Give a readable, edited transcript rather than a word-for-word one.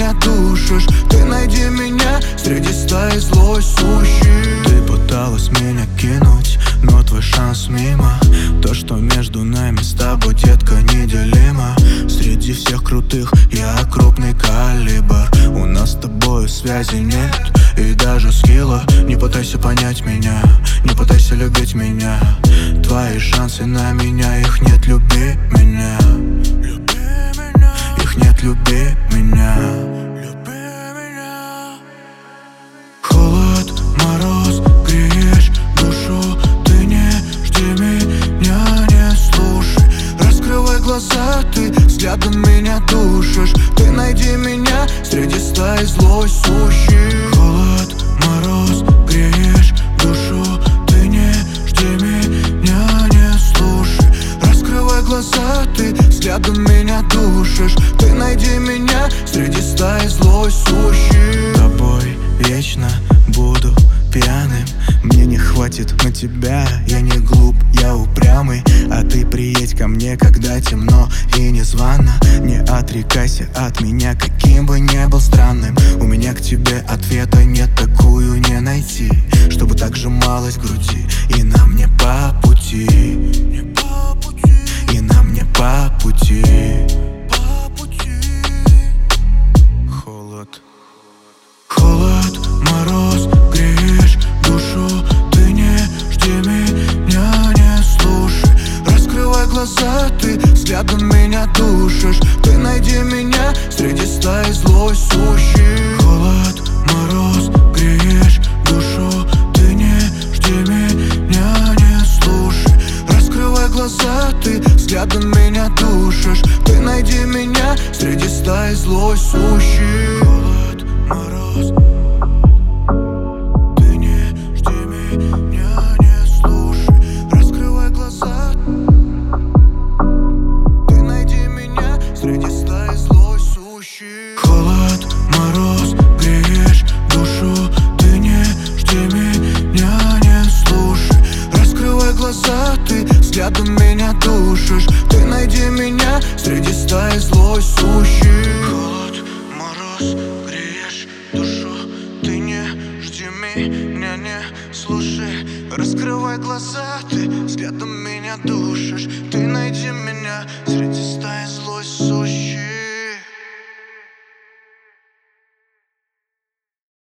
меня душишь. Ты найди меня среди стаи злой сущих. Ты пыталась меня кинуть, но твой шанс мимо. То, что между нами с тобой, детка, неделимо. Среди всех крутых я крупный калибр. У нас с тобой связи нет и даже скилла. Не пытайся понять меня, не пытайся любить меня. Твои шансы на меня, их нет, люби меня. Их нет, люби меня. Холод, мороз, греешь душу. Ты не жди меня, не слушай. Раскрывай глаза, ты взглядом меня душишь. Ты найди меня среди стаи злой сущих. Холод, мороз, греешь душу. Ты не жди меня, не слушай. Раскрывай глаза, ты взглядом меня душишь. Ты найди меня среди стаи злой сущих. Тобой вечно буду пьяным. Мне не хватит на тебя, я не глуп, я упрямый. А ты приедь ко мне, когда темно и незвано. Не отрекайся от меня, каким бы ни был странным. У меня к тебе ответа нет, такую не найти, чтобы так сжималась в груди. И нам не по пути, и нам не по пути. Холод, холод, мороз, греешь душу. Ты не жди меня, не слушай. Раскрывай глаза, ты взглядом меня душишь. Ты найди меня среди стаи злой сущих. Холод, мороз, греешь душу. Ты не жди меня, не слушай. Раскрывай глаза, ты взглядом меня душишь. Ты найди меня среди стаи злой сущих. Холод, мороз. Ты не жди меня, не слушай. Раскрывай глаза. Ты найди меня среди стаи злой сущих. Холод, мороз, греешь душу. Ты не жди меня, не слушай. Раскрывай глаза, ты взглядом меня душишь. Ты найди меня среди стаи злой сущих. Холод, мороз, греешь душу. Ты не жди меня, не слушай. Раскрывай глаза, ты взглядом меня душишь. Ты найди меня